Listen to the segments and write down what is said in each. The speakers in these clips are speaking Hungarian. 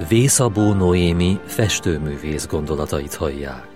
Vészabó Noémi festőművész gondolatait hallják.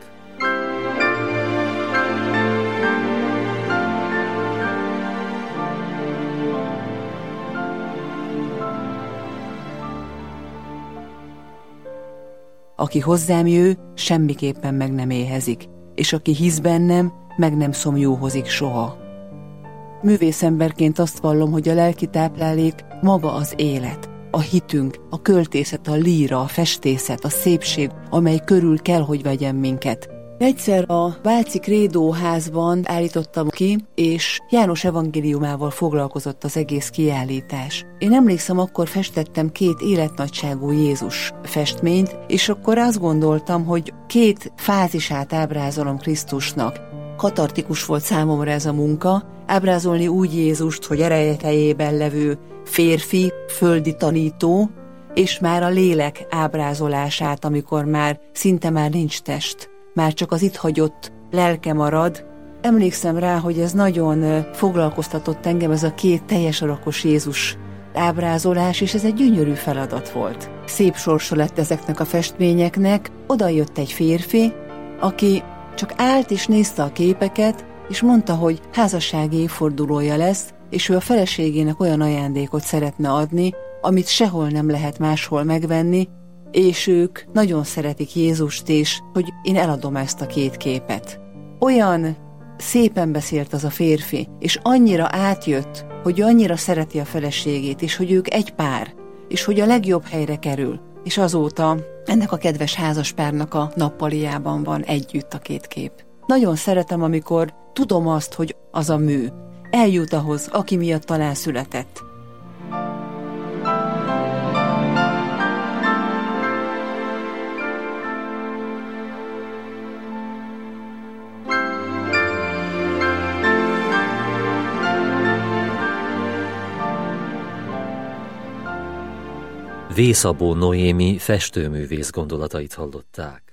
Aki hozzám jő, semmiképpen meg nem éhezik, és aki hisz bennem, meg nem szomjúhozik soha. Művészemberként azt vallom, hogy a lelki táplálék maga az élet, a hitünk, a költészet, a líra, a festészet, a szépség, amely körül kell, hogy vegyen minket. Egyszer a Váci Krédóházban állítottam ki, és János evangéliumával foglalkozott az egész kiállítás. Én emlékszem, akkor festettem 2 életnagyságú Jézus festményt, és akkor azt gondoltam, hogy 2 fázisát ábrázolom Krisztusnak. Katartikus volt számomra ez a munka, ábrázolni úgy Jézust, hogy erejétejében levő férfi, földi tanító, és már a lélek ábrázolását, amikor már szinte már nincs test, már csak az itt hagyott lelke marad. Emlékszem rá, hogy ez nagyon foglalkoztatott engem, ez a 2 teljes alakos Jézus ábrázolás, és ez egy gyönyörű feladat volt. Szép sorsa lett ezeknek a festményeknek. Oda jött egy férfi, aki csak állt és nézte a képeket, és mondta, hogy házassági évfordulója lesz, és ő a feleségének olyan ajándékot szeretne adni, amit sehol nem lehet máshol megvenni, és ők nagyon szeretik Jézust, és hogy én eladom ezt a 2 képet. Olyan szépen beszélt az a férfi, és annyira átjött, hogy annyira szereti a feleségét, és hogy ők egy pár, és hogy a legjobb helyre kerül. És azóta ennek a kedves házaspárnak a nappaliában van együtt a 2 kép. Nagyon szeretem, amikor tudom azt, hogy az a mű eljut ahhoz, aki miatt talán született. Vészabó Noémi festőművész gondolatait hallották.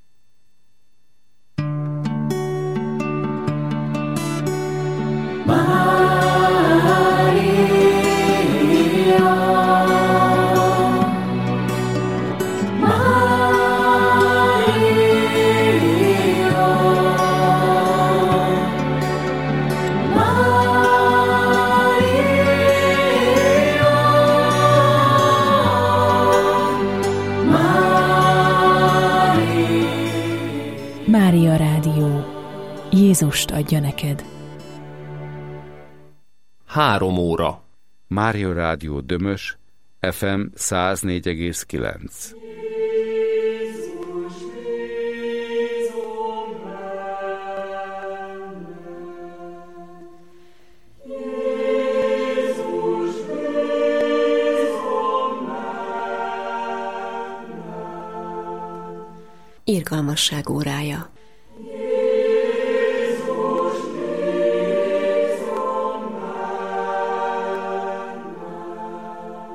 Mária Rádió. Jézust adja neked. 3 óra. Mária Rádió Dömös, FM 104,9. Irgalmasság órája.